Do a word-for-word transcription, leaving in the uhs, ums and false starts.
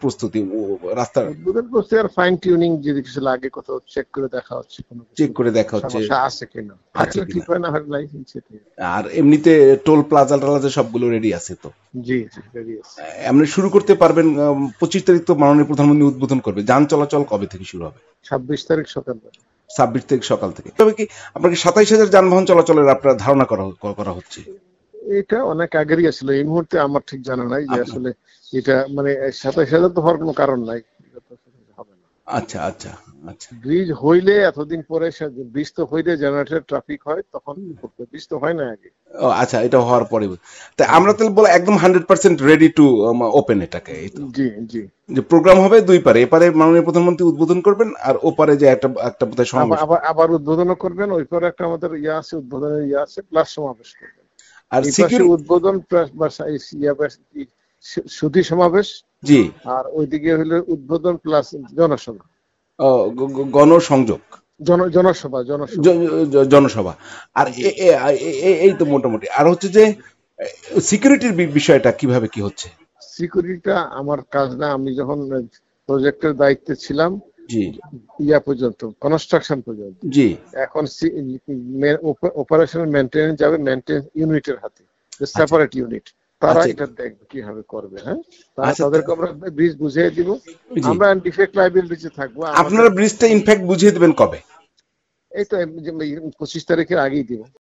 প্রস্তুতি রাস্তার উদ্বোধন প্রস্তুতি আর ফাইন টিউনিং যদি কিছু লাগে কোথাও চেক করে দেখা হচ্ছে, কোনো চেক করে দেখা হচ্ছে সমস্যা আছে কিনা, থাকলে ঠিক হয়, না হয় লাইসেন্স। আর এমনিতে টোল প্লাজা টালাজা সবগুলো রেডি আছে তো? জি জি রেডি আছে। আপনি শুরু করতে পারবেন। পঁচিশ তারিখ তো মাননীয় প্রধানমন্ত্রী উদ্বোধন করবে। যান চলাচল কবে থেকে শুরু হবে? ছাব্বিশ তারিখ সকাল ছাব্বিশ তারিখ সকাল থেকে। তবে কি আপনাকে সাতাইশ হাজার যানবাহন চলাচলের আপনার ধারণা করা করা হচ্ছে? এটা অনেক আগেরই আসলে, এই মুহূর্তে আমার ঠিক জানা নাই যে আসলে এটা মানে সাতাইশ হাজার তো হওয়ার কোনো কারণ নাই। আচ্ছা আচ্ছা আচ্ছা। ব্রিজ হইলে এতদিন পরে, ব্রিজ তো হইলে জেনারেটর ট্রাফিক হয় তখন করবে, ব্রিজ তো হয় না আগে। ও আচ্ছা, এটা হওয়ার পরে। তাই আমরা তাহলে বলে একদম hundred percent ready to open এটাকে। জি জি। যে প্রোগ্রাম হবে দুই পারে, এপারে মাননীয় প্রধানমন্ত্রী উদ্বোধন করবেন আর ওপারে যে একটা একটা বোধহয় সমাবেশ, আবার আবার উদ্বোধনও করবেন। ওই পরে একটা আমাদের ইয়ে আছে, উদ্বোধনের ইয়ে আছে, প্লাস সমাবেশ করবেন। আর সিকিউরিটি উদ্বোধন প্লাস সুধী সমাবেশ। জি। আর ওইদিকে হলো উদ্বোধন প্লাস জনসভা, গণসংযোগ, জনসভা জনসভা। আর এই তো মোটামুটি। আর হচ্ছে যে সিকিউরিটির বিষয়টা কিভাবে কি হচ্ছে? সিকিউরিটিটা আমার কাজ না, আমি যখন প্রজেক্টের দায়িত্বে ছিলাম জি ইয়া পর্যন্ত, কনস্ট্রাকশন পর্যন্ত। জি। এখন অপারেশনাল মেইনটেনেন্স যাবে মেইনটেনেন্স ইউনিটের হাতে, সেপারেট ইউনিট, তারা এটা দেখবে কিভাবে করবে। হ্যাঁ, তাদেরকে আমরা ব্রিজ বুঝিয়ে দিব, আমরা ডিফেক্ট লায়াবিলিটি থাকবো। আপনারা ব্রিজটা ইনফ্যাক্ট বুঝিয়ে দিবেন কবে? এই তো পঁচিশ তারিখের আগেই দিব।